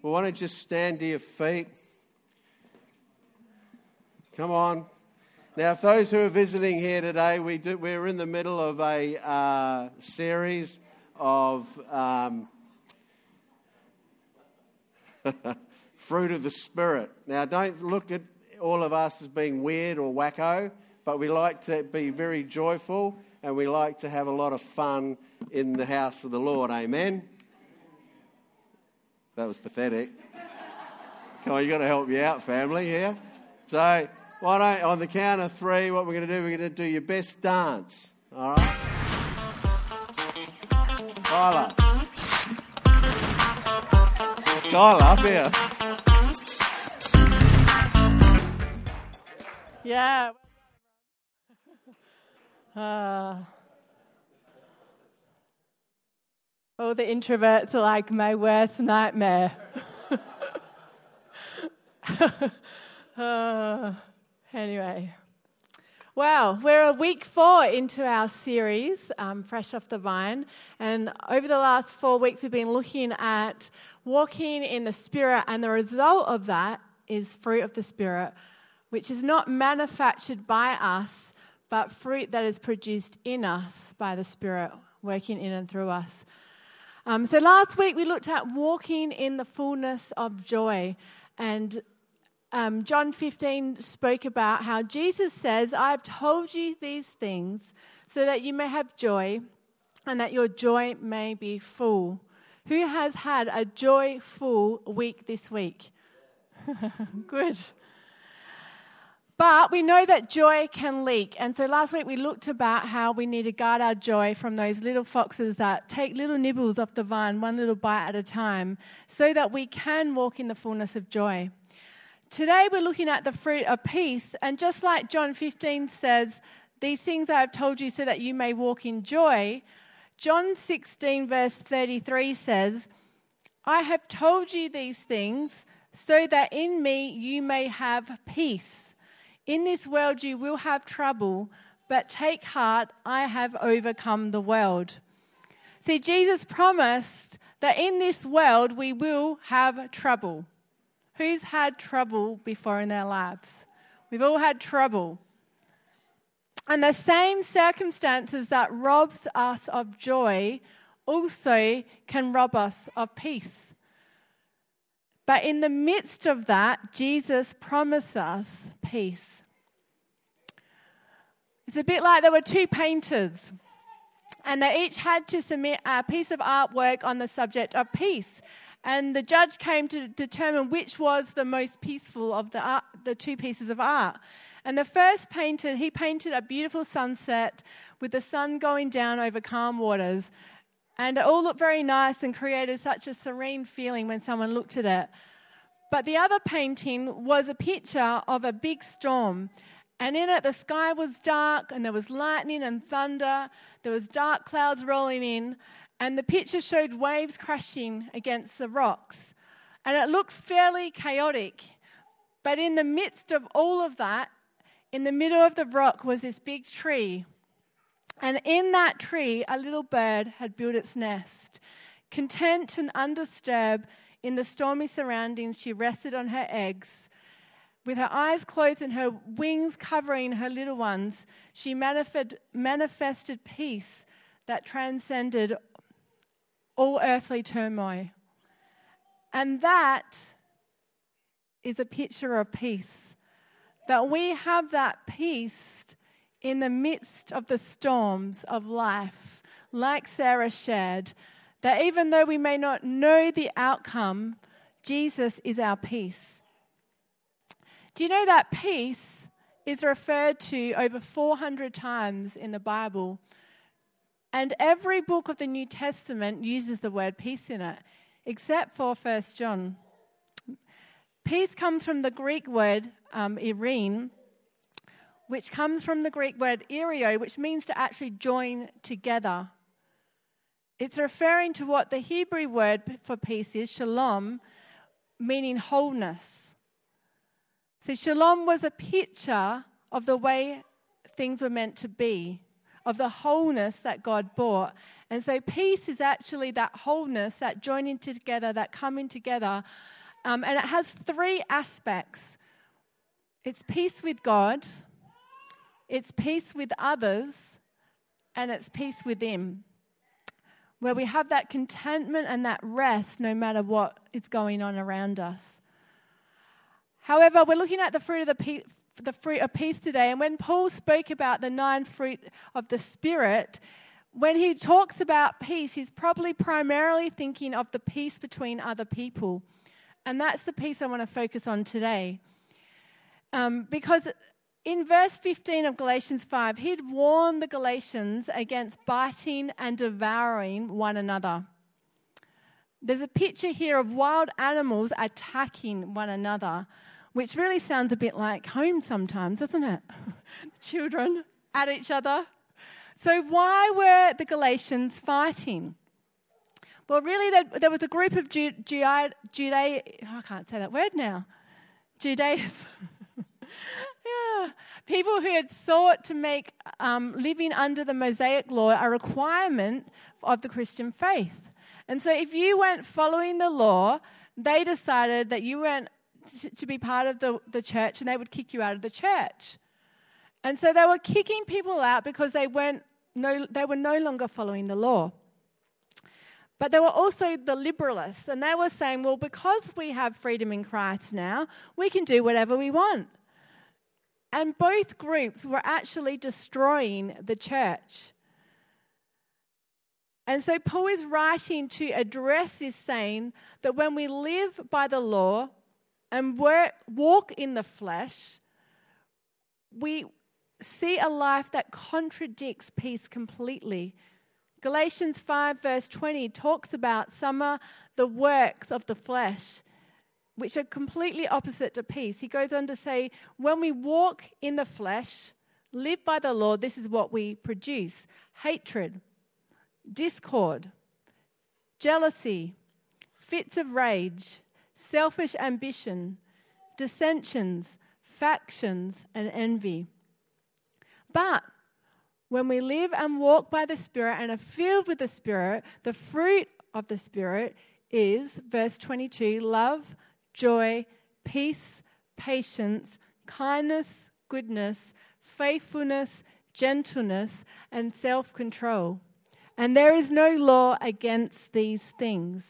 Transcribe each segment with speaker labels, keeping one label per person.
Speaker 1: Well, why don't you just stand to your feet? Come on. Now, for those who are visiting here today, we're in the middle of a series of fruit of the Spirit. Now, don't look at all of us as being weird or wacko, but we like to be very joyful and we like to have a lot of fun in the house of the Lord. Amen? That was pathetic. Come on, you've got to help me out, family, here. So, why don't, on the count of three, what we're going to do, we're going to do your best dance. All right? Kyla, up here.
Speaker 2: Yeah. All the introverts are like my worst nightmare. Anyway. Well, we're week 4 into our series, Fresh Off the Vine. And over the last 4 weeks, we've been looking at walking in the Spirit. And the result of that is fruit of the Spirit, which is not manufactured by us, but fruit that is produced in us by the Spirit, working in and through us. So last week we looked at walking in the fullness of joy. And John 15 spoke about how Jesus says, "I've told you these things so that you may have joy and that your joy may be full." Who has had a joyful week this week? Good. But we know that joy can leak. And so last week we looked about how we need to guard our joy from those little foxes that take little nibbles off the vine, one little bite at a time, so that we can walk in the fullness of joy. Today we're looking at the fruit of peace. And just like John 15 says, "These things I have told you so that you may walk in joy," John 16 verse 33 says, "I have told you these things so that in me you may have peace. In this world you will have trouble, but take heart, I have overcome the world." See, Jesus promised that in this world we will have trouble. Who's had trouble before in their lives? We've all had trouble. And the same circumstances that robs us of joy also can rob us of peace. But in the midst of that, Jesus promised us peace. It's a bit like there were 2 painters, and they each had to submit a piece of artwork on the subject of peace. And the judge came to determine which was the most peaceful of the 2 pieces of art. And the first painter, he painted a beautiful sunset with the sun going down over calm waters. And it all looked very nice and created such a serene feeling when someone looked at it. But the other painting was a picture of a big storm. And in it, the sky was dark and there was lightning and thunder. There was dark clouds rolling in. And the picture showed waves crashing against the rocks. And it looked fairly chaotic. But in the midst of all of that, in the middle of the rock was this big tree. And in that tree, a little bird had built its nest. Content and undisturbed in the stormy surroundings, she rested on her eggs. With her eyes closed and her wings covering her little ones, she manifested peace that transcended all earthly turmoil. And that is a picture of peace. That we have that peace in the midst of the storms of life, like Sarah shared, that even though we may not know the outcome, Jesus is our peace. Do you know that peace is referred to over 400 times in the Bible? And every book of the New Testament uses the word peace in it, except for 1 John. Peace comes from the Greek word eirene, which comes from the Greek word erio, which means to actually join together. It's referring to what the Hebrew word for peace is, shalom, meaning wholeness. So shalom was a picture of the way things were meant to be. of the wholeness that God brought. And so peace is actually that wholeness, that joining together, that coming together. And it has three aspects. It's peace with God, it's peace with others, and it's peace within, where we have that contentment and that rest no matter what is going on around us. However, we're looking at the fruit of peace today, and when Paul spoke about the 9 fruit of the Spirit, when he talks about peace, he's probably primarily thinking of the peace between other people. And that's the piece I want to focus on today. Because in verse 15 of Galatians 5, he'd warned the Galatians against biting and devouring one another. There's a picture here of wild animals attacking one another, which really sounds a bit like home sometimes, doesn't it? Children at each other. So why were the Galatians fighting? Well, really, there was a group of I can't say that word now. Judaism. Yeah. People who had sought to make living under the Mosaic law a requirement of the Christian faith. And so if you weren't following the law, they decided that you weren't to be part of the church, and they would kick you out of the church. And so they were kicking people out because they were no longer following the law. But there were also the liberalists, and they were saying, well, because we have freedom in Christ now, we can do whatever we want. And both groups were actually destroying the church. And so Paul is writing to address this, saying that when we live by the law and walk in the flesh, we see a life that contradicts peace completely. Galatians 5 verse 20 talks about some of the works of the flesh, which are completely opposite to peace. He goes on to say, when we walk in the flesh, live by the law, this is what we produce: hatred, discord, jealousy, fits of rage, selfish ambition, dissensions, factions, and envy. But when we live and walk by the Spirit and are filled with the Spirit, the fruit of the Spirit is, verse 22, love, joy, peace, patience, kindness, goodness, faithfulness, gentleness, and self-control. And there is no law against these things.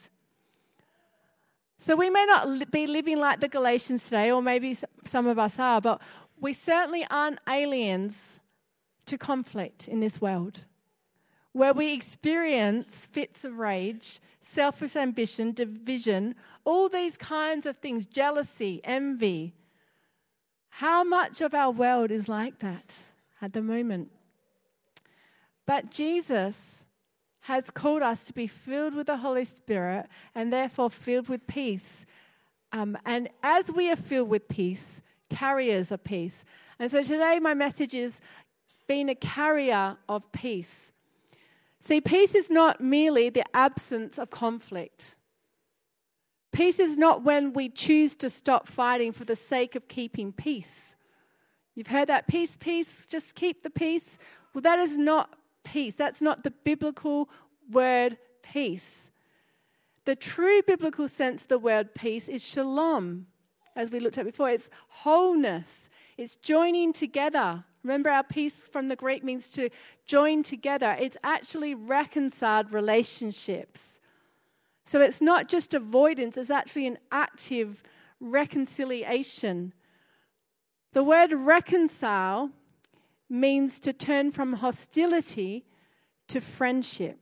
Speaker 2: So we may not be living like the Galatians today, or maybe some of us are, but we certainly aren't aliens to conflict in this world, where we experience fits of rage, selfish ambition, division, all these kinds of things, jealousy, envy. How much of our world is like that at the moment? But Jesus has called us to be filled with the Holy Spirit and therefore filled with peace. And as we are filled with peace, carriers of peace. And so today my message is being a carrier of peace. See, peace is not merely the absence of conflict. Peace is not when we choose to stop fighting for the sake of keeping peace. You've heard that, peace, peace, just keep the peace. Well, that is not peace. That's not the biblical word peace. The true biblical sense of the word peace is shalom, as we looked at before. It's wholeness. It's joining together. Remember, our peace from the Greek means to join together. It's actually reconciled relationships. So it's not just avoidance, it's actually an active reconciliation. The word reconcile means to turn from hostility to friendship.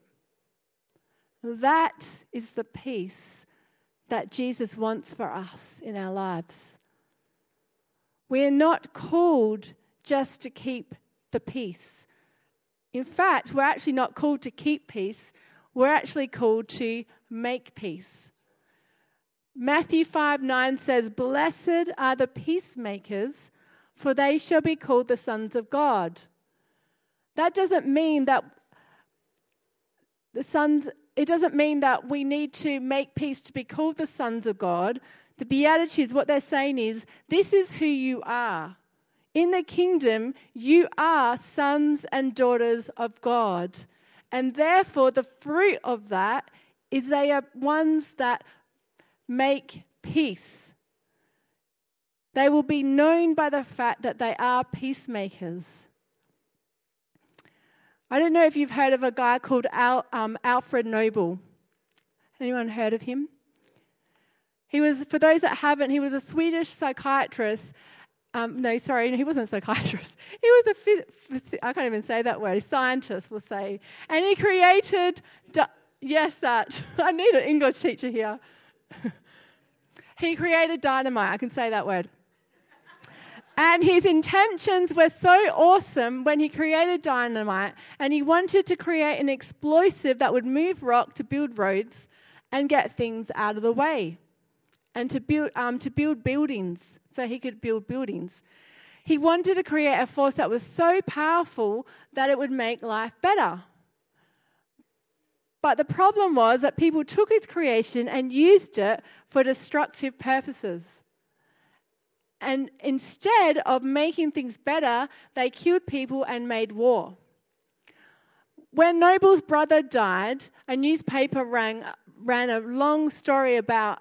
Speaker 2: That is the peace that Jesus wants for us in our lives. We are not called just to keep the peace. In fact, we're actually not called to keep peace. We're actually called to make peace. Matthew 5:9 says, "Blessed are the peacemakers, for they shall be called the sons of God." That doesn't mean that it doesn't mean that we need to make peace to be called the sons of God. The Beatitudes, what they're saying is, this is who you are. In the kingdom, you are sons and daughters of God. And therefore, the fruit of that is they are ones that make peace. They will be known by the fact that they are peacemakers. I don't know if you've heard of a guy called Alfred Nobel. Anyone heard of him? He was, for those that haven't, he was a Swedish psychiatrist. He wasn't a psychiatrist. He was I can't even say that word, a scientist, we'll say. And he created, I need an English teacher here. He created dynamite, I can say that word. And his intentions were so awesome when he created dynamite, and he wanted to create an explosive that would move rock to build roads and get things out of the way, and to build buildings, so he could build buildings. He wanted to create a force that was so powerful that it would make life better. But the problem was that people took his creation and used it for destructive purposes. And instead of making things better, they killed people and made war. When Nobel's brother died, a newspaper ran a long story about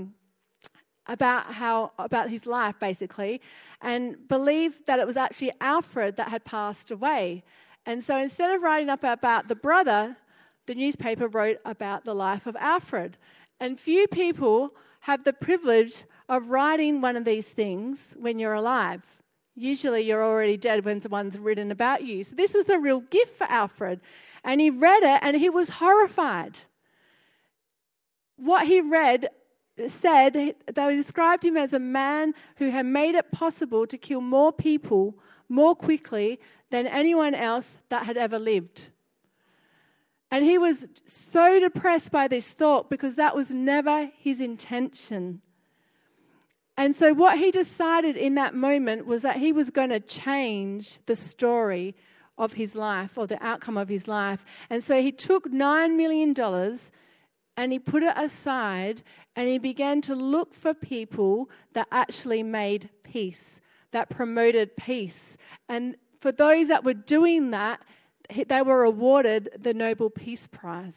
Speaker 2: his life, basically, and believed that it was actually Alfred that had passed away. And so instead of writing up about the brother, the newspaper wrote about the life of Alfred. And few people have the privilege of writing one of these things when you're alive. Usually you're already dead when someone's written about you. So this was a real gift for Alfred. And he read it and he was horrified. What he read said, they described him as a man who had made it possible to kill more people more quickly than anyone else that had ever lived. And he was so depressed by this thought because that was never his intention. And so what he decided in that moment was that he was going to change the story of his life, or the outcome of his life. And so he took $9 million and he put it aside and he began to look for people that actually made peace, that promoted peace. And for those that were doing that, they were awarded the Nobel Peace Prize.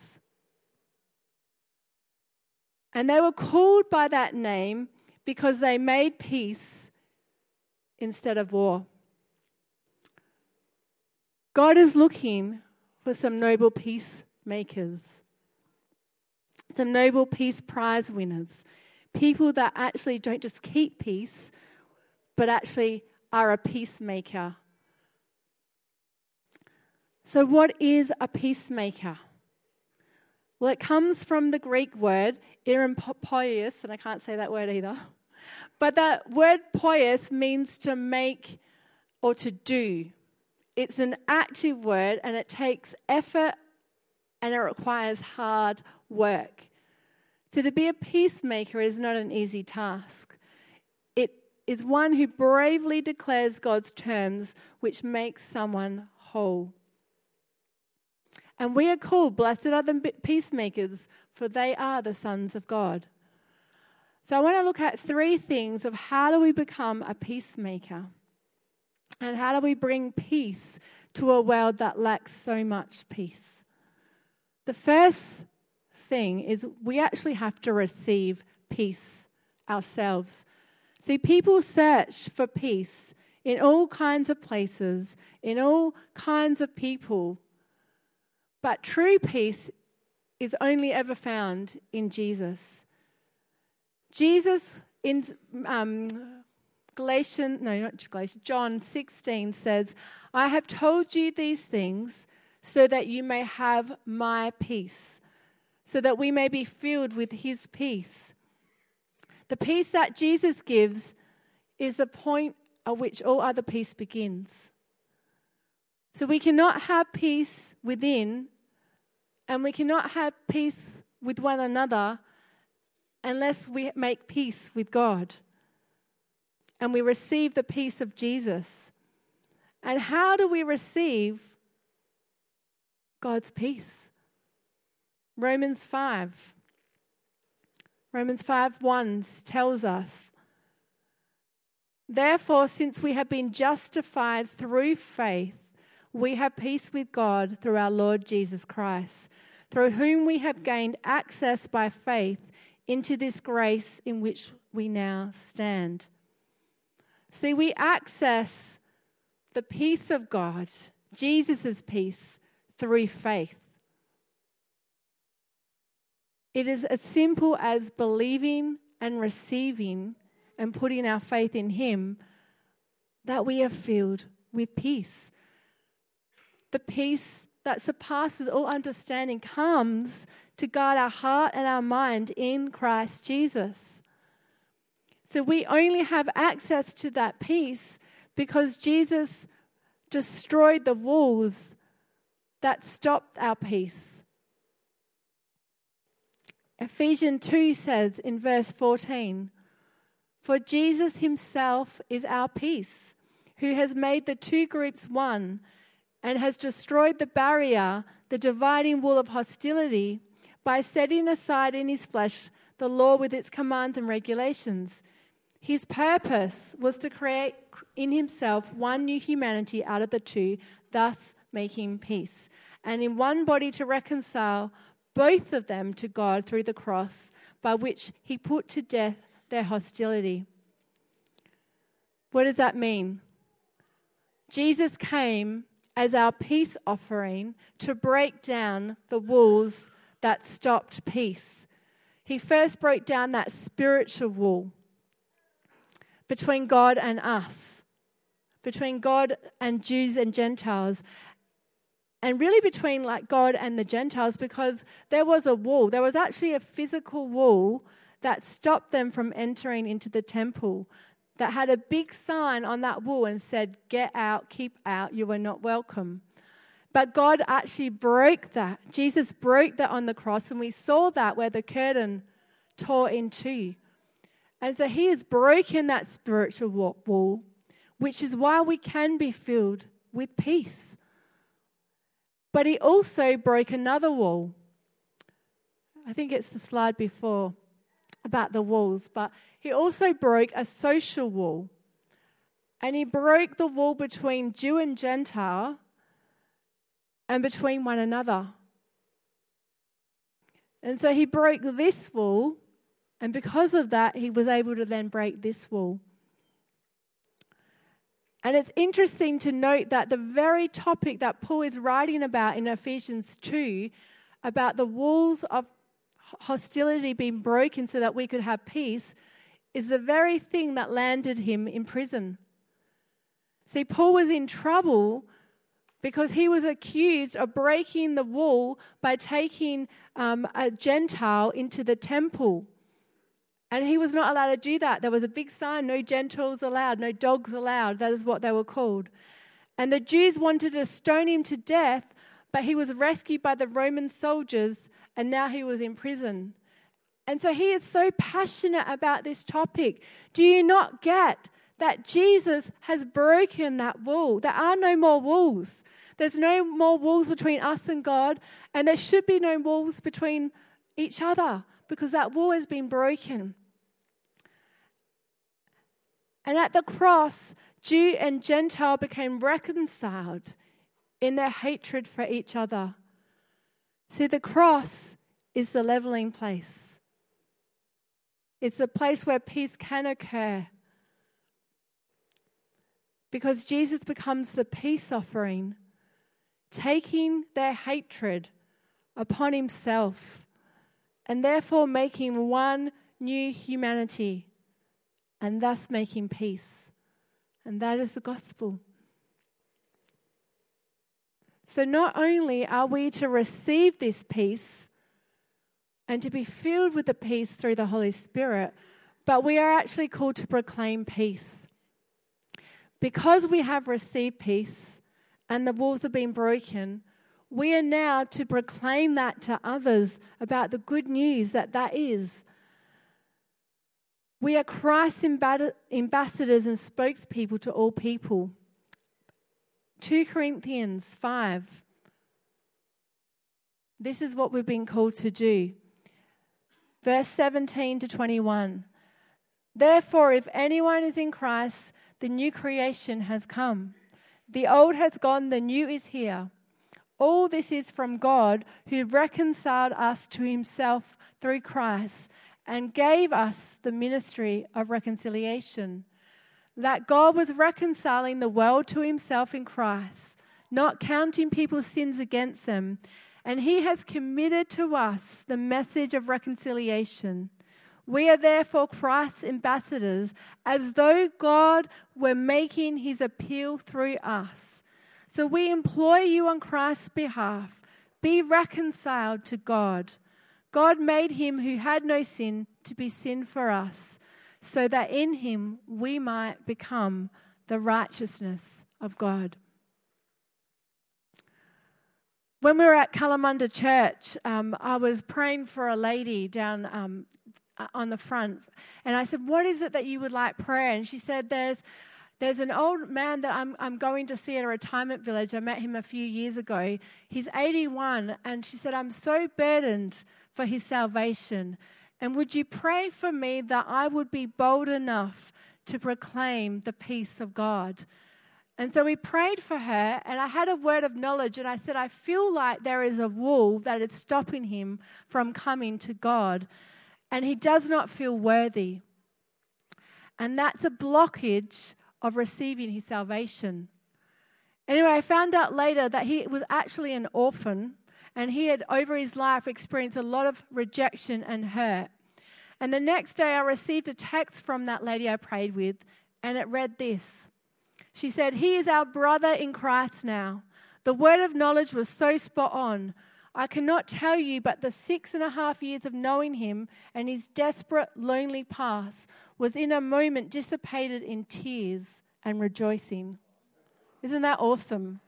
Speaker 2: And they were called by that name because they made peace instead of war. God is looking for some Nobel peacemakers, some Nobel Peace Prize winners, people that actually don't just keep peace, but actually are a peacemaker. So what is a peacemaker? Well, it comes from the Greek word poios, and I can't say that word either. But the word poios means to make or to do. It's an active word and it takes effort and it requires hard work. So to be a peacemaker is not an easy task. It is one who bravely declares God's terms, which makes someone whole. And we are called, blessed are the peacemakers, for they are the sons of God. So I want to look at 3 things of how do we become a peacemaker, and how do we bring peace to a world that lacks so much peace. The first thing is we actually have to receive peace ourselves. See, people search for peace in all kinds of places, in all kinds of people. But true peace is only ever found in Jesus. Jesus in John 16 says, I have told you these things so that you may have my peace, so that we may be filled with his peace. The peace that Jesus gives is the point at which all other peace begins. So we cannot have peace within, and we cannot have peace with one another unless we make peace with God and we receive the peace of Jesus. And how do we receive God's peace? Romans 5:1 tells us, Therefore, since we have been justified through faith, we have peace with God through our Lord Jesus Christ, through whom we have gained access by faith into this grace in which we now stand. See, we access the peace of God, Jesus' peace, through faith. It is as simple as believing and receiving and putting our faith in Him that we are filled with peace. The peace that surpasses all understanding comes to guard our heart and our mind in Christ Jesus. So we only have access to that peace because Jesus destroyed the walls that stopped our peace. Ephesians 2 says in verse 14, "For Jesus himself is our peace, who has made the two groups one and has destroyed the barrier, the dividing wall of hostility, by setting aside in his flesh the law with its commands and regulations. His purpose was to create in himself one new humanity out of the two, thus making peace, and in one body to reconcile both of them to God through the cross, by which he put to death their hostility." What does that mean? Jesus came as our peace offering to break down the walls that stopped peace. He first broke down that spiritual wall between God and us, between God and Jews and Gentiles, and really between God and the Gentiles, because there was a wall. There was actually a physical wall that stopped them from entering into the temple, that had a big sign on that wall and said, "Get out, keep out, you are not welcome." But God actually broke that. Jesus broke that on the cross, and we saw that where the curtain tore in two. And so he has broken that spiritual wall, which is why we can be filled with peace. But he also broke another wall. I think it's the slide before about the walls. But he also broke a social wall. And he broke the wall between Jew and Gentile and between one another. And so he broke this wall, and because of that, he was able to then break this wall. And it's interesting to note that the very topic that Paul is writing about in Ephesians 2, about the walls of hostility being broken so that we could have peace, is the very thing that landed him in prison. See, Paul was in trouble because he was accused of breaking the wall by taking a Gentile into the temple. And he was not allowed to do that. There was a big sign, no Gentiles allowed, no dogs allowed. That is what they were called. And the Jews wanted to stone him to death, but he was rescued by the Roman soldiers, and now he was in prison. And so he is so passionate about this topic. Do you not get that Jesus has broken that wall? There are no more walls. There's no more walls between us and God, and there should be no walls between each other, because that wall has been broken. And at the cross, Jew and Gentile became reconciled in their hatred for each other. See, the cross is the leveling place. It's the place where peace can occur, because Jesus becomes the peace offering, taking their hatred upon himself, and therefore making one new humanity, and thus making peace. And that is the gospel. So not only are we to receive this peace and to be filled with the peace through the Holy Spirit, but we are actually called to proclaim peace. Because we have received peace and the walls have been broken, we are now to proclaim that to others about the good news that is. We are Christ's ambassadors and spokespeople to all people. 2 Corinthians 5. This is what we've been called to do. Verse 17 to 21. Therefore, if anyone is in Christ, the new creation has come. The old has gone, the new is here. All this is from God, who reconciled us to himself through Christ and gave us the ministry of reconciliation. That God was reconciling the world to himself in Christ, not counting people's sins against them, and he has committed to us the message of reconciliation. We are therefore Christ's ambassadors, as though God were making his appeal through us. So we implore you on Christ's behalf, be reconciled to God. God made him who had no sin to be sin for us, so that in him we might become the righteousness of God. When we were at Kalamunda Church, I was praying for a lady down on the front, and I said, "What is it that you would like prayer?" And she said, There's an old man that I'm going to see at a retirement village. I met him a few years ago. He's 81, and she said, "I'm so burdened for his salvation. And would you pray for me that I would be bold enough to proclaim the peace of God?" And so we prayed for her, and I had a word of knowledge, and I said, "I feel like there is a wall that is stopping him from coming to God, and he does not feel worthy. And that's a blockage of receiving his salvation." Anyway, I found out later that he was actually an orphan, and he had over his life experienced a lot of rejection and hurt. And the next day I received a text from that lady I prayed with, and it read this. She said, "He is our brother in Christ now." The word of knowledge was so spot on. I cannot tell you, but the 6.5 years of knowing him and his desperate, lonely past was in a moment dissipated in tears and rejoicing. Isn't that awesome?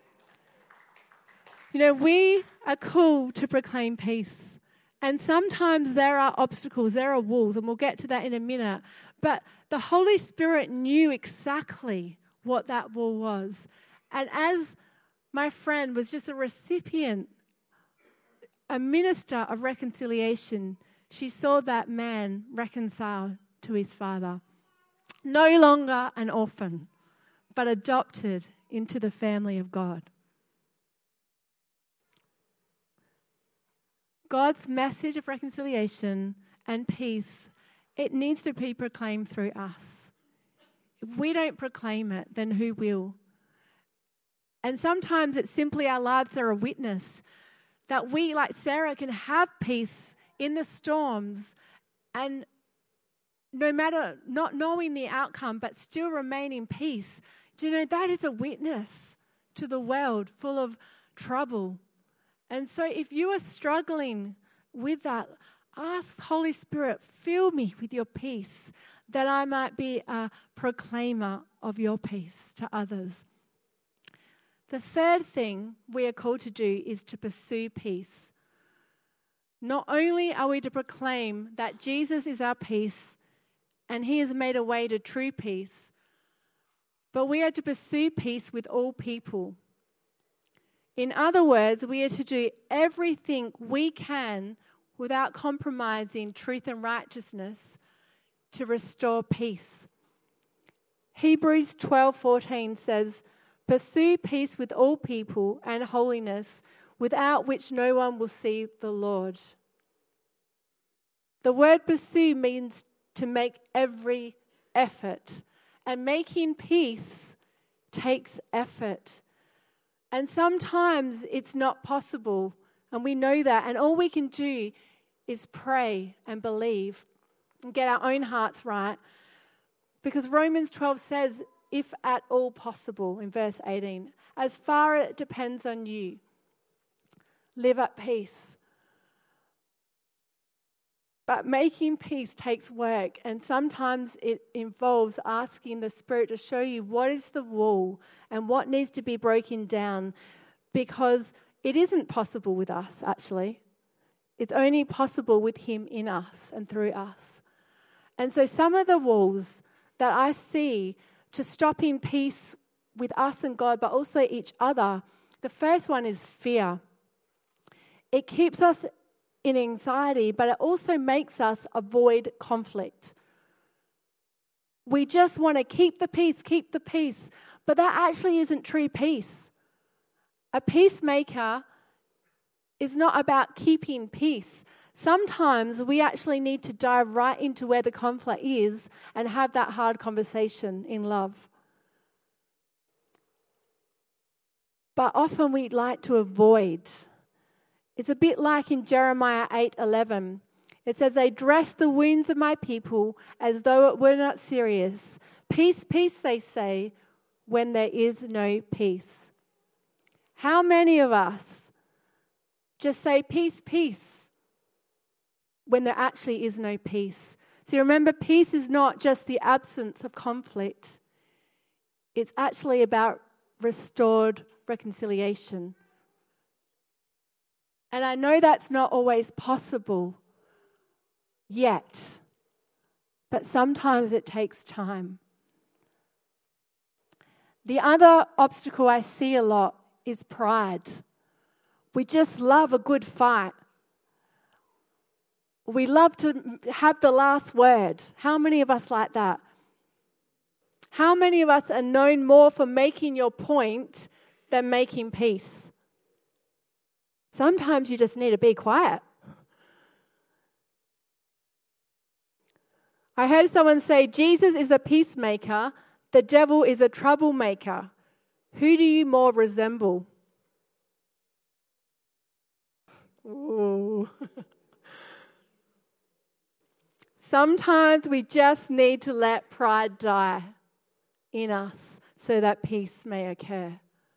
Speaker 2: You know, we are called to proclaim peace. And sometimes there are obstacles, there are walls, and we'll get to that in a minute. But the Holy Spirit knew exactly what that wall was. And as my friend was just a recipient, a minister of reconciliation, she saw that man reconciled to his father. No longer an orphan, but adopted into the family of God. God's message of reconciliation and peace, it needs to be proclaimed through us. If we don't proclaim it, then who will? And sometimes it's simply our lives that are a witness that we, like Sarah, can have peace in the storms, and no matter not knowing the outcome, but still remain in peace. Do you know that is a witness to the world full of trouble? And so if you are struggling with that, ask Holy Spirit, fill me with your peace, that I might be a proclaimer of your peace to others. The third thing we are called to do is to pursue peace. Not only are we to proclaim that Jesus is our peace and he has made a way to true peace, but we are to pursue peace with all people. In other words, we are to do everything we can without compromising truth and righteousness to restore peace. Hebrews 12:14 says, "Pursue peace with all people and holiness, without which no one will see the Lord." The word pursue means to make every effort, and making peace takes effort. And sometimes it's not possible, and we know that, and all we can do is pray and believe and get our own hearts right, because Romans 12 says, "If at all possible," in verse 18, "as far as it depends on you, live at peace." But making peace takes work, and sometimes it involves asking the Spirit to show you what is the wall and what needs to be broken down, because it isn't possible with us, actually. It's only possible with Him in us and through us. And so some of the walls that I see to stopping peace with us and God, but also each other, the first one is fear. It keeps us in anxiety, but it also makes us avoid conflict. we just want to keep the peace. But that actually isn't true peace. A peacemaker is not about keeping peace. Sometimes we actually need to dive right into where the conflict is and have that hard conversation in love. But often we'd like to avoid. It's a bit like in Jeremiah 8:11. It says, they dress the wounds of my people as though it were not serious. Peace, peace, they say, when there is no peace. How many of us just say peace, peace, when there actually is no peace? See, remember, peace is not just the absence of conflict. It's actually about restored reconciliation. And I know that's not always possible yet, but sometimes it takes time. The other obstacle I see a lot is pride. We just love a good fight. We love to have the last word. How many of us like that? How many of us are known more for making your point than making peace? Sometimes you just need to be quiet. I heard someone say, Jesus is a peacemaker, the devil is a troublemaker. Who do you more resemble? Ooh. Sometimes we just need to let pride die in us so that peace may occur.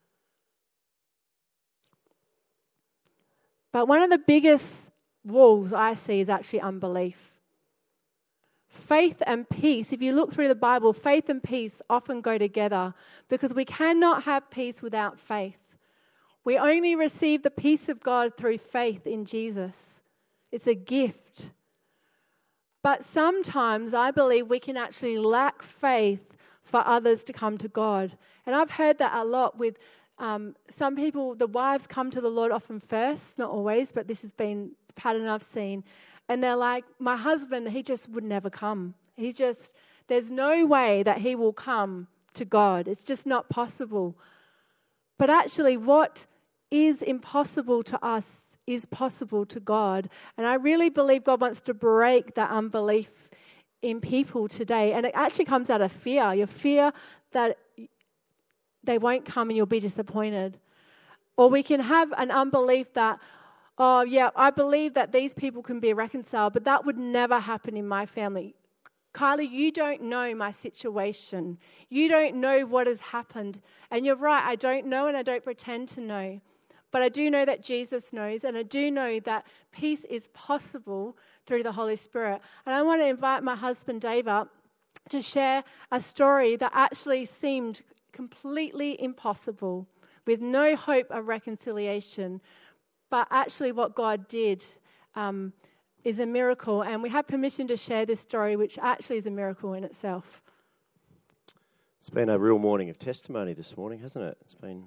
Speaker 2: But one of the biggest walls I see is actually unbelief. Faith and peace, if you look through the Bible, faith and peace often go together because we cannot have peace without faith. We only receive the peace of God through faith in Jesus. It's a gift. But sometimes I believe we can actually lack faith for others to come to God. And I've heard that a lot with some people, the wives come to the Lord often first, not always, but this has been the pattern I've seen. And they're like, my husband, he just would never come. There's no way that he will come to God. It's just not possible. But actually, what is impossible to us is possible to God. And I really believe God wants to break that unbelief in people today. And it actually comes out of fear. Your fear that they won't come and you'll be disappointed. Or we can have an unbelief that, oh, yeah, I believe that these people can be reconciled, but that would never happen in my family. Kylie, you don't know my situation. You don't know what has happened. And you're right, I don't know and I don't pretend to know. But I do know that Jesus knows, and I do know that peace is possible through the Holy Spirit. And I want to invite my husband Dave up to share a story that actually seemed completely impossible, with no hope of reconciliation. But actually what God did is a miracle, and we have permission to share this story, which actually is a miracle in itself.
Speaker 3: It's been a real morning of testimony this morning, hasn't it? It's been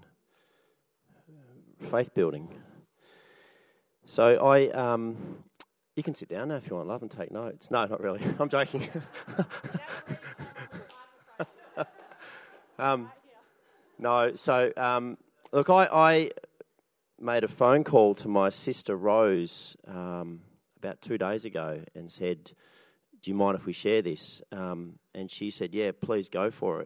Speaker 3: faith building. So you can sit down now if you want, love, and take notes. No, not really. I'm joking. Look, I made a phone call to my sister Rose about 2 days ago and said, do you mind if we share this? And she said, yeah, please go for it.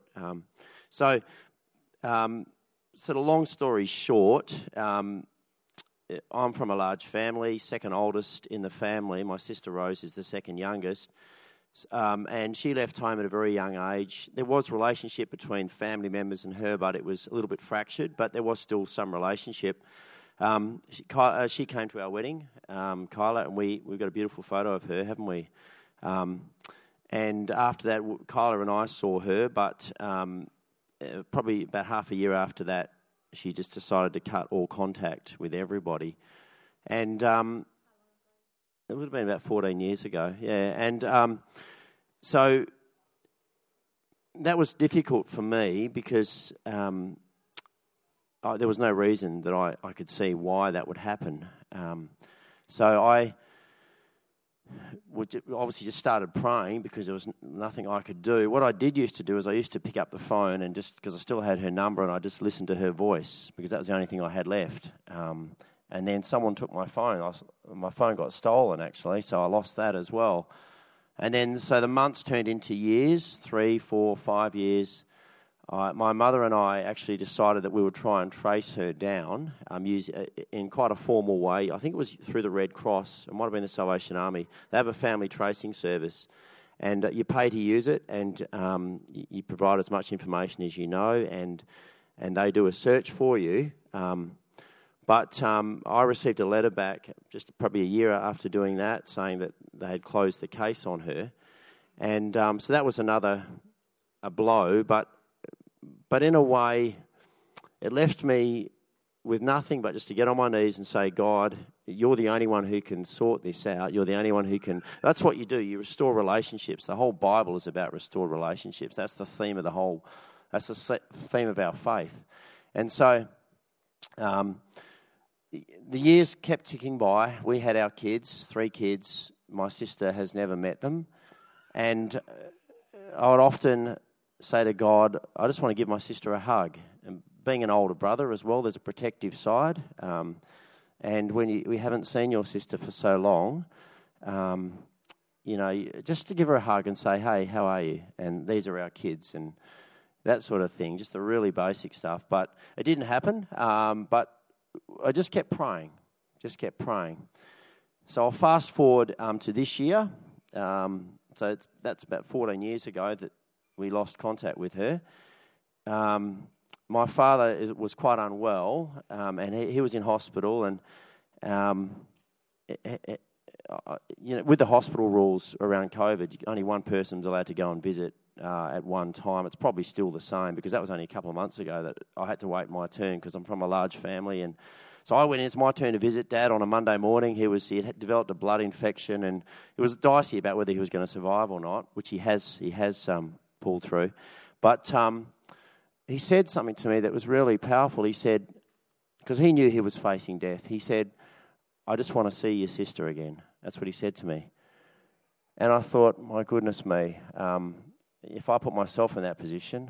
Speaker 3: Sort of long story short, I'm from a large family, second oldest in the family. My sister Rose is the second youngest. And she left home at a very young age. There was a relationship between family members and her, but it was a little bit fractured, but there was still some relationship. She came to our wedding, Kyla, and we've got a beautiful photo of her, haven't we? And after that, Kyla and I saw her, but probably about half a year after that, she just decided to cut all contact with everybody. And it would have been about 14 years ago, yeah. And so that was difficult for me because there was no reason that I could see why that would happen. So I obviously just started praying because there was nothing I could do. What I did used to do is I used to pick up the phone and just, because I still had her number, and I just listened to her voice because that was the only thing I had left. And then someone took my phone. My phone got stolen, actually, so I lost that as well. And then, so the months turned into years, 3, 4, 5 years. My mother and I actually decided that we would try and trace her down in quite a formal way. I think it was through the Red Cross. It might have been the Salvation Army. They have a family tracing service, and you pay to use it, and you provide as much information as you know, and they do a search for you. But I received a letter back just probably a year after doing that, saying that they had closed the case on her, and so that was a blow. But in a way, it left me with nothing but just to get on my knees and say, God, you're the only one who can sort this out. You're the only one who can. That's what you do. You restore relationships. The whole Bible is about restored relationships. That's the theme of that's the theme of our faith. And so the years kept ticking by. We had our kids, 3 kids. My sister has never met them. And I would often say to God, I just want to give my sister a hug. And being an older brother as well, there's a protective side. And when we haven't seen your sister for so long, just to give her a hug and say, hey, how are you? And these are our kids and that sort of thing, just the really basic stuff. But it didn't happen, but I just kept praying, So I'll fast forward to this year. So that's about 14 years ago that we lost contact with her. My father was quite unwell, and he was in hospital, and with the hospital rules around COVID, only one person's allowed to go and visit at one time. It's probably still the same because that was only a couple of months ago that I had to wait my turn because I'm from a large family, and so I went in. It's my turn to visit Dad on a Monday morning. He had developed a blood infection, and it was dicey about whether he was going to survive or not, which he has pulled through. But he said something to me that was really powerful. He said, because he knew he was facing death, he said, I just want to see your sister again. That's what he said to me. And I thought, my goodness me, if I put myself in that position,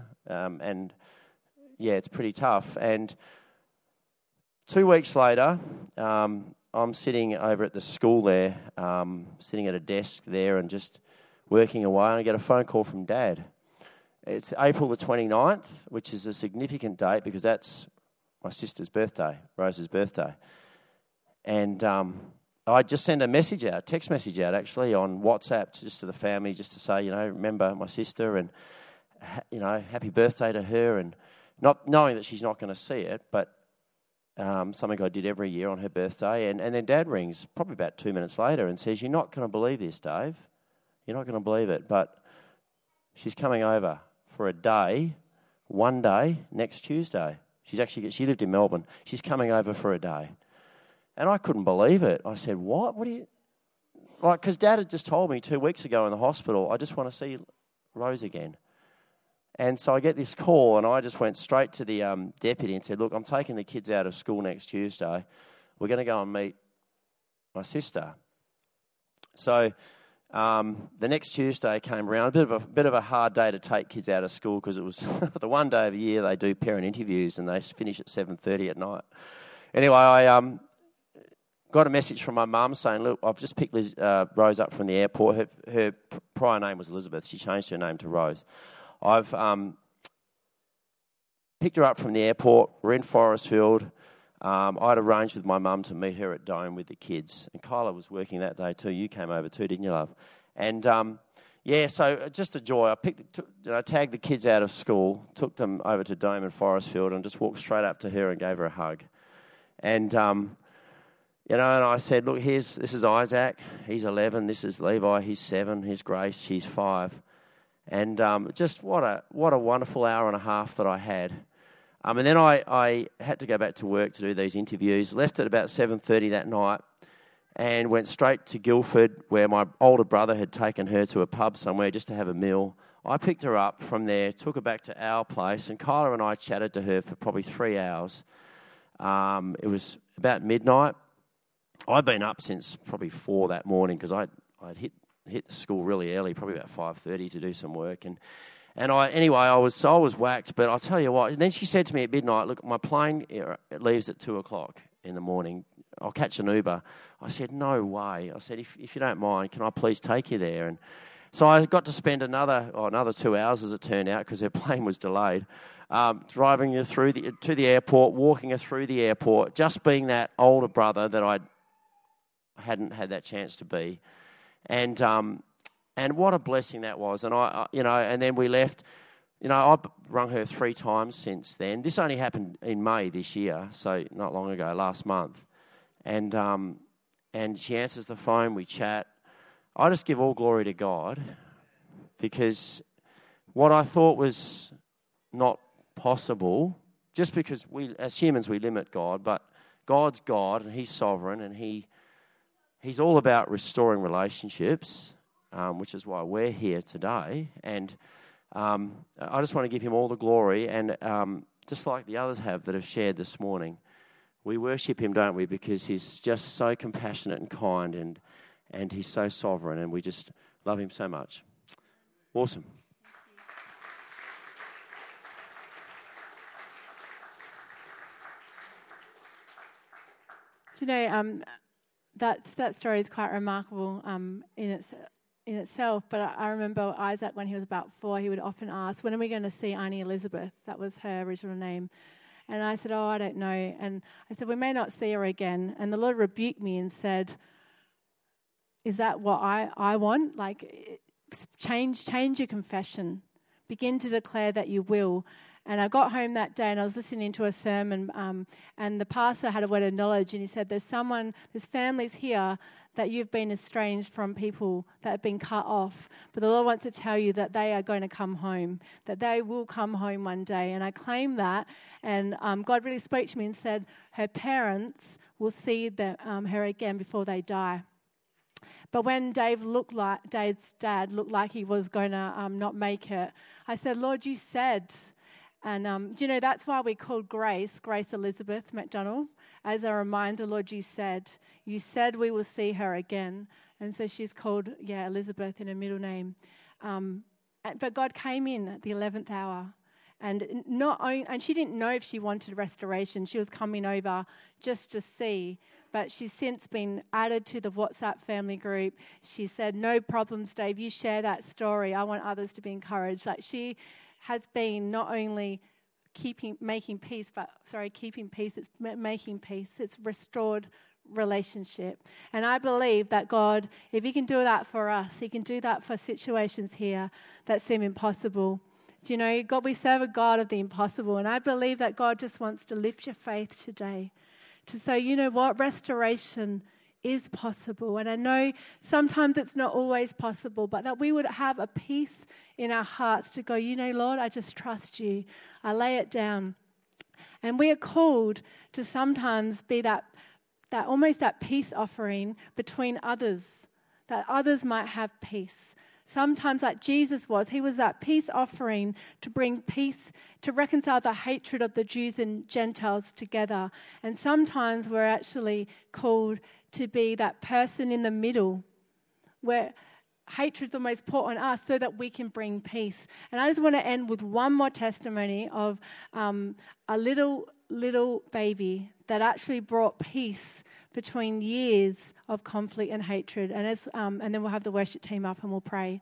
Speaker 3: it's pretty tough. And 2 weeks later, I'm sitting over at the school there, sitting at a desk there and just working away, and I get a phone call from Dad. It's April the 29th, which is a significant date because that's my sister's birthday, Rose's birthday. And I just sent a text message out actually on WhatsApp just to the family, just to say, remember my sister and, happy birthday to her, and not knowing that she's not going to see it, but something I did every year on her birthday. And then Dad rings probably about 2 minutes later and says, you're not going to believe this, Dave. You're not going to believe it, but she's coming over for a day, one day, next Tuesday. She lived in Melbourne. She's coming over for a day. And I couldn't believe it. I said, what? What do you... because Dad had just told me 2 weeks ago in the hospital, I just want to see Rose again. And so I get this call, and I just went straight to the deputy and said, look, I'm taking the kids out of school next Tuesday. We're going to go and meet my sister. So the next Tuesday came around, a bit of a hard day to take kids out of school because it was the one day of the year they do parent interviews and they finish at 7:30 at night. Anyway, I got a message from my mum saying, look, I've just picked Rose up from the airport. Her prior name was Elizabeth. She changed her name to Rose. I've picked her up from the airport. We're in Forestfield. I'd arranged with my mum to meet her at Dome with the kids. And Kyla was working that day too. You came over too, didn't you, love? And, so just a joy. I tagged the kids out of school, took them over to Dome in Forestfield and just walked straight up to her and gave her a hug. And, and I said, look, this is Isaac. He's 11. This is Levi. He's 7. Here's Grace. She's 5. And just what a wonderful hour and a half that I had. And then I had to go back to work to do these interviews. Left at about 7:30 that night and went straight to Guildford where my older brother had taken her to a pub somewhere just to have a meal. I picked her up from there, took her back to our place, and Kyla and I chatted to her for probably 3 hours. It was about midnight. I'd been up since probably 4 that morning because I I'd hit the school really early, probably about 5:30 to do some work, and I was waxed. But I'll tell you what. And then she said to me at midnight, "Look, my plane leaves at 2:00 in the morning. I'll catch an Uber." I said, "No way." I said, if you don't mind, can I please take you there? And so I got to spend another 2 hours, as it turned out, because her plane was delayed, driving her to the airport, walking her through the airport, just being that older brother that I hadn't had that chance to be. And what a blessing that was. And and then we left. I've rung her 3 times since then. This only happened in May this year, so not long ago, last month. And she answers the phone, we chat. I just give all glory to God, because what I thought was not possible, just because we, as humans, we limit God, but God's God and He's sovereign, and He's all about restoring relationships, which is why we're here today. And I just want to give Him all the glory, and just like the others that have shared this morning, we worship Him, don't we? Because He's just so compassionate and kind, and He's so sovereign, and we just love Him so much. Awesome.
Speaker 2: Do you know, that story is quite remarkable in itself, but I remember Isaac, when he was about 4, he would often ask, "When are we going to see Auntie Elizabeth?" That was her original name. And I said, "Oh, I don't know." And I said, "We may not see her again." And the Lord rebuked me and said, "Is that what I want? Like, change your confession. Begin to declare that you will." And I got home that day and I was listening to a sermon, and the pastor had a word of knowledge, and he said, there's families here that you've been estranged from, people that have been cut off. But the Lord wants to tell you that they are going to come home, that they will come home one day. And I claimed that, and God really spoke to me and said her parents will see her again before they die. But when Dave's dad looked like he was going to not make it, I said, "Lord, you said..." And that's why we called Grace Elizabeth McDonald, as a reminder. Lord, you said we will see her again. And so she's called, Elizabeth in her middle name. But God came in at the 11th hour. And she didn't know if she wanted restoration. She was coming over just to see. But she's since been added to the WhatsApp family group. She said, "No problems, Dave. You share that story. I want others to be encouraged." Like, she has been not only keeping peace, it's making peace. It's restored relationship. And I believe that God, if He can do that for us, He can do that for situations here that seem impossible. Do you know, God, we serve a God of the impossible, and I believe that God just wants to lift your faith today to say, you know what, restoration is possible. And I know sometimes it's not always possible, but that we would have a peace in our hearts to go, you know, Lord, I just trust you. I lay it down. And we are called to sometimes be that almost that peace offering between others, that others might have peace. Sometimes, like Jesus was, He was that peace offering to bring peace, to reconcile the hatred of the Jews and Gentiles together. And sometimes we're actually called to be that person in the middle where hatred's almost put on us so that we can bring peace. And I just want to end with one more testimony of a little baby that actually brought peace between years of conflict and hatred. And then we'll have the worship team up and we'll pray.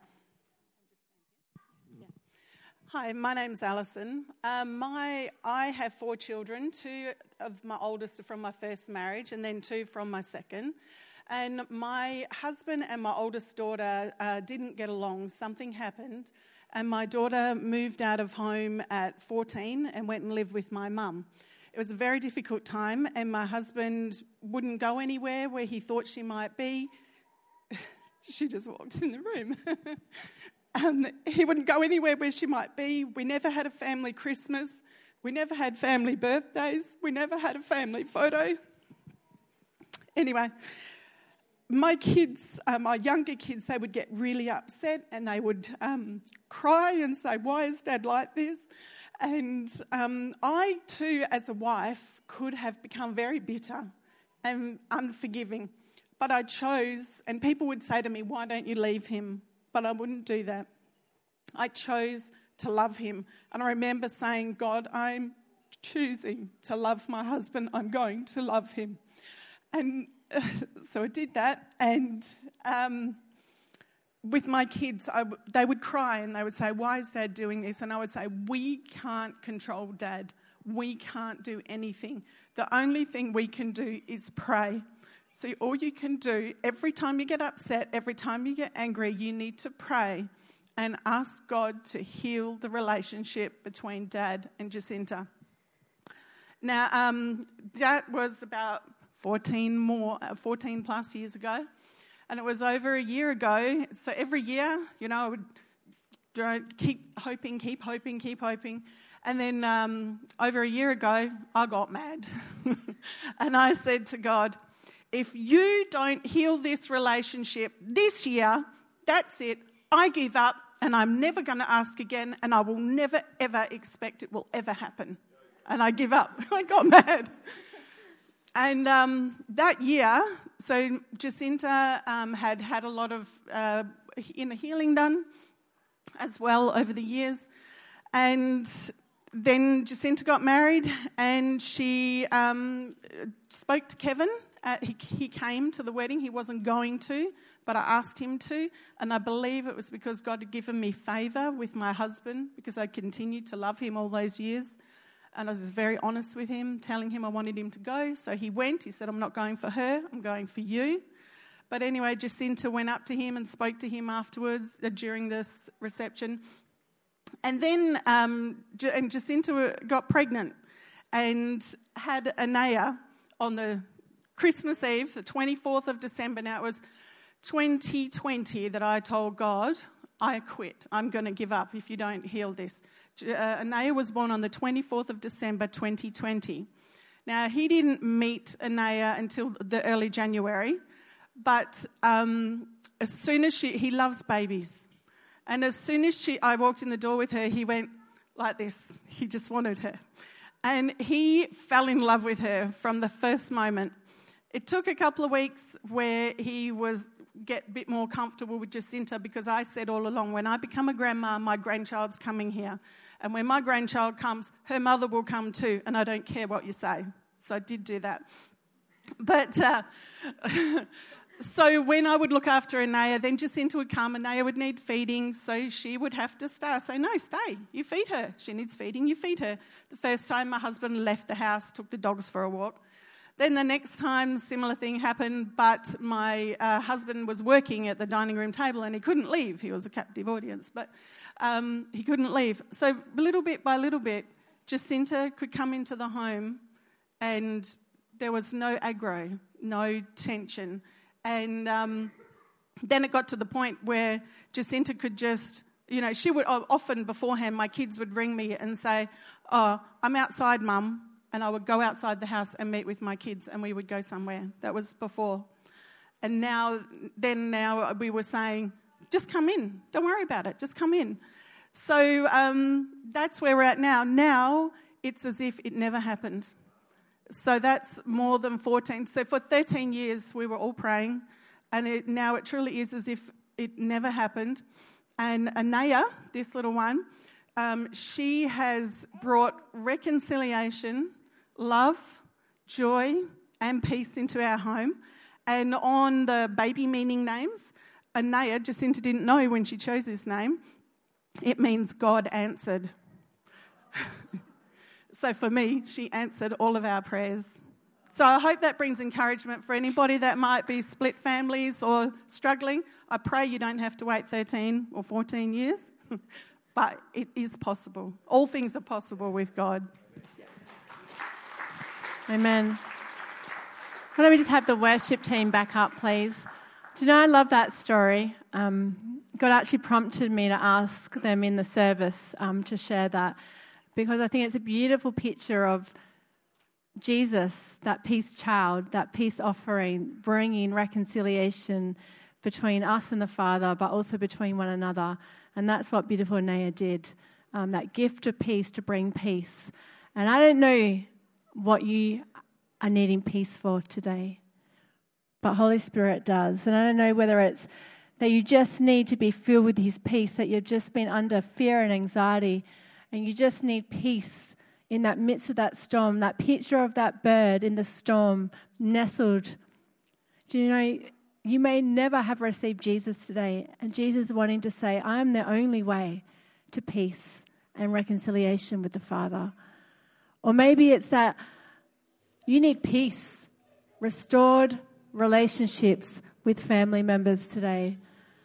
Speaker 4: Hi, my name's Alison. I have 4 children. 2 of my oldest are from my first marriage, and then 2 from my second. And my husband and my oldest daughter didn't get along. Something happened, and my daughter moved out of home at 14 and went and lived with my mum. It was a very difficult time, and my husband wouldn't go anywhere where he thought she might be. She just walked in the room. He wouldn't go anywhere where she might be. We never had a family Christmas. We never had family birthdays. We never had a family photo. Anyway, my kids, my younger kids, they would get really upset and they would cry and say, "Why is Dad like this?" And I too, as a wife, could have become very bitter and unforgiving. But I chose, and people would say to me, why don't you leave him? But I wouldn't do that. I chose to love him. And I remember saying, God, I'm choosing to love my husband. I'm going to love him. And so I did that. And with my kids, they would cry and they would say, why is Dad doing this? And I would say, we can't control Dad. We can't do anything. The only thing we can do is pray. So all you can do, every time you get upset, every time you get angry, you need to pray and ask God to heal the relationship between Dad and Jacinta. Now, that was about 14 plus years ago. And it was over a year ago. So every year, I would keep hoping. And then over a year ago, I got mad. And I said to God, if you don't heal this relationship this year, that's it. I give up and I'm never going to ask again and I will never, ever expect it will ever happen. And I give up. I got mad. And that year, so Jacinta had a lot of inner healing done as well over the years. And then Jacinta got married and she spoke to Kevin. He came to the wedding. He wasn't going to, but I asked him to. And I believe it was because God had given me favour with my husband because I continued to love him all those years. And I was very honest with him, telling him I wanted him to go. So he went. He said, I'm not going for her. I'm going for you. But anyway, Jacinta went up to him and spoke to him afterwards during this reception. And then Jacinta got pregnant and had Anaya on the Christmas Eve, the 24th of December. Now, it was 2020 that I told God, I quit. I'm going to give up if you don't heal this. Anaya was born on the 24th of December 2020. Now, he didn't meet Anaya until the early January, but as soon as he loves babies. And as soon as I walked in the door with her, he went like this. He just wanted her. And he fell in love with her from the first moment. It took a couple of weeks where he get a bit more comfortable with Jacinta because I said all along, when I become a grandma, my grandchild's coming here. And when my grandchild comes, her mother will come too, and I don't care what you say. So I did do that. But so when I would look after Anaya, then Jacinta would come. Anaya would need feeding, so she would have to stay. I say, no, stay. You feed her. She needs feeding, you feed her. The first time my husband left the house, took the dogs for a walk. Then the next time, similar thing happened, but my husband was working at the dining room table and he couldn't leave. He was a captive audience, but he couldn't leave. So little bit by little bit, Jacinta could come into the home and there was no aggro, no tension. And then it got to the point where Jacinta could just, she would often beforehand, my kids would ring me and say, oh, I'm outside, Mum. And I would go outside the house and meet with my kids and we would go somewhere. That was before. And now we were saying, just come in. Don't worry about it. Just come in. So that's where we're at now. Now it's as if it never happened. So that's more than 14. So for 13 years we were all praying. And now it truly is as if it never happened. And Anaya, this little one, she has brought reconciliation, love, joy, and peace into our home. And on the baby meaning names, Anaya, Jacinta didn't know when she chose this name, it means God answered. So for me, she answered all of our prayers. So I hope that brings encouragement for anybody that might be split families or struggling. I pray you don't have to wait 13 or 14 years. But it is possible. All things are possible with God.
Speaker 2: Amen. Why don't we just have the worship team back up, please? Do you know, I love that story. God actually prompted me to ask them in the service to share that because I think it's a beautiful picture of Jesus, that peace child, that peace offering, bringing reconciliation between us and the Father, but also between one another. And that's what beautiful Anaya did, that gift of peace to bring peace. And I don't know what you are needing peace for today, but Holy Spirit does. And I don't know whether it's that you just need to be filled with his peace, that you've just been under fear and anxiety, and you just need peace in that midst of that storm, that picture of that bird in the storm, nestled. Do you know, you may never have received Jesus today, and Jesus is wanting to say, I am the only way to peace and reconciliation with the Father. Or maybe it's that you need peace, restored relationships with family members today.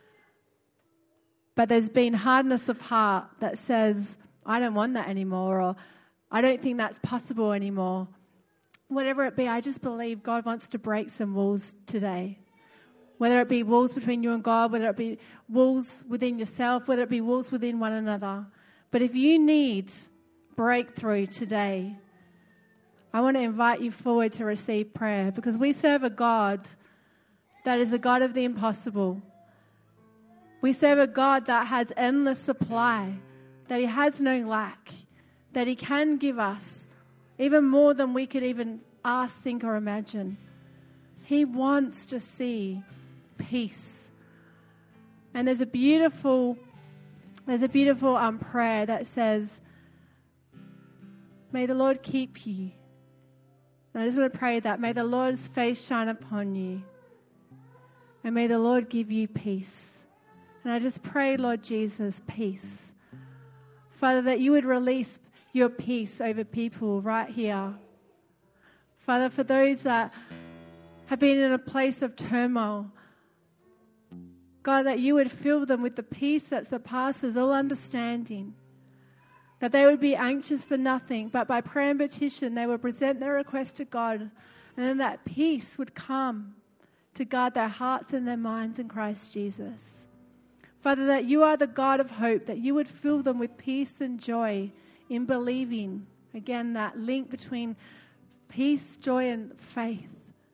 Speaker 2: But there's been hardness of heart that says, I don't want that anymore, or I don't think that's possible anymore. Whatever it be, I just believe God wants to break some walls today. Whether it be walls between you and God, whether it be walls within yourself, whether it be walls within one another. But if you need breakthrough today, I want to invite you forward to receive prayer, because we serve a God that is a God of the impossible. We serve a God that has endless supply, that he has no lack, that he can give us even more than we could even ask, think, or imagine. He wants to see peace. And there's a beautiful prayer that says, may the Lord keep you. And I just want to pray that. May the Lord's face shine upon you. And may the Lord give you peace. And I just pray, Lord Jesus, peace. Father, that you would release your peace over people right here. Father, for those that have been in a place of turmoil, God, that you would fill them with the peace that surpasses all understanding. That they would be anxious for nothing, but by prayer and petition, they would present their request to God. And then that peace would come to guard their hearts and their minds in Christ Jesus. Father, that you are the God of hope, that you would fill them with peace and joy in believing. Again, that link between peace, joy, and faith.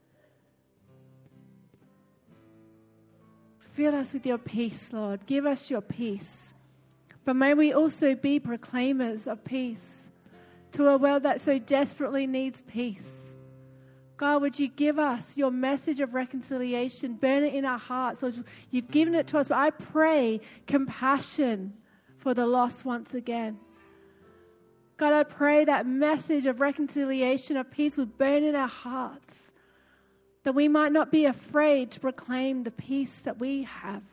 Speaker 2: Fill us with your peace, Lord. Give us your peace. But may we also be proclaimers of peace to a world that so desperately needs peace. God, would you give us your message of reconciliation, burn it in our hearts. Lord, you've given it to us, but I pray compassion for the lost once again. God, I pray that message of reconciliation, of peace would burn in our hearts, that we might not be afraid to proclaim the peace that we have.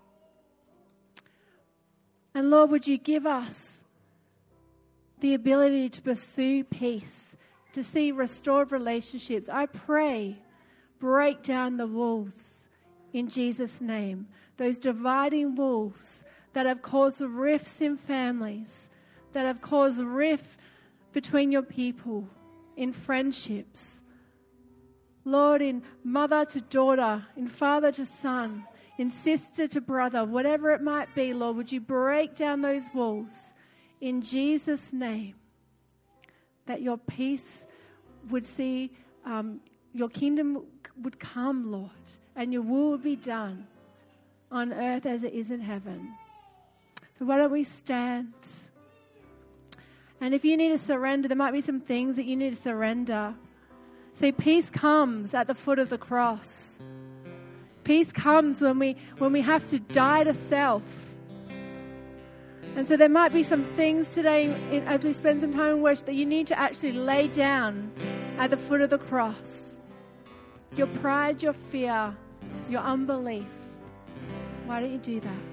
Speaker 2: And Lord, would you give us the ability to pursue peace, to see restored relationships. I pray, break down the walls in Jesus' name. Those dividing walls that have caused rifts in families, that have caused rift between your people, in friendships. Lord, in mother to daughter, in father to son, in sister to brother, whatever it might be, Lord, would you break down those walls in Jesus' name, that your peace would see, your kingdom would come, Lord, and your will would be done on earth as it is in heaven. So why don't we stand? And if you need to surrender, there might be some things that you need to surrender. See, peace comes at the foot of the cross. Peace comes when we have to die to self. And so there might be some things today, as we spend some time in worship, that you need to actually lay down at the foot of the cross. Your pride, your fear, your unbelief. Why don't you do that?